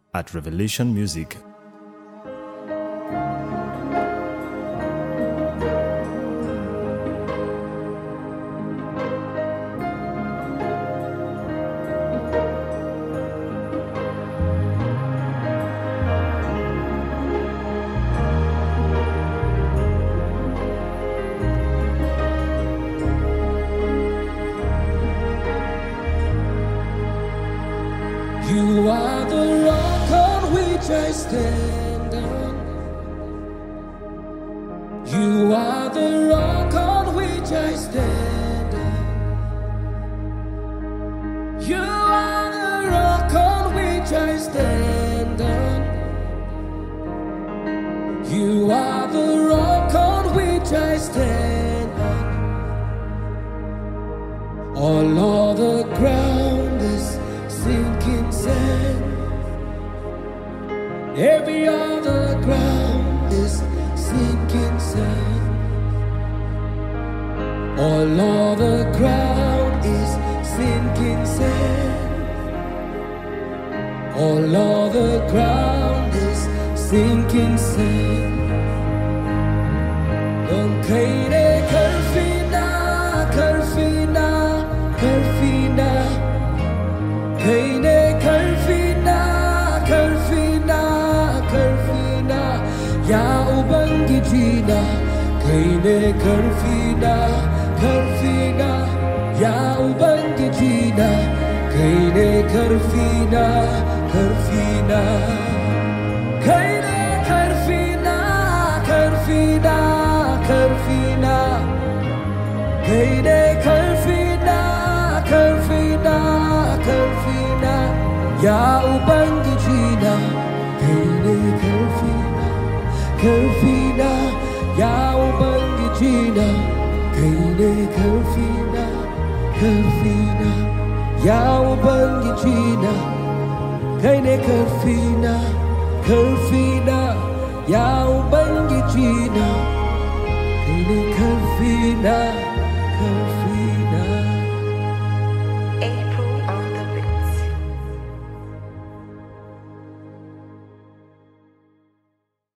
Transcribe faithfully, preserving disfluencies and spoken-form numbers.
at Revelation Music. You are the rock on which I stand on. You are the rock on which I stand on. You are the rock on which I stand on. You are the rock on which I stand on. All other ground is sinking sand. Every other ground is sinking sand. All other ground is sinking sand. All other ground is sinking sand. Don't kaide karfina, karfina, karfina. Kaine karfina, karfina, karfina. Ya Ubangiji na. Kaine karfina, karfina. Ya Ubangiji na. Kaine karfina, karfina. Kaine karfina, karfina, karfina. Kaine karfina, karfina, karfina. Ya Ubangiji na. Kaine karfina, karfina. Ya Ubangiji na. Kaine karfina, karfina. Ya Ubangiji na. Kaine karfina, karfina. Ya Ubangiji na. Kaine karfina.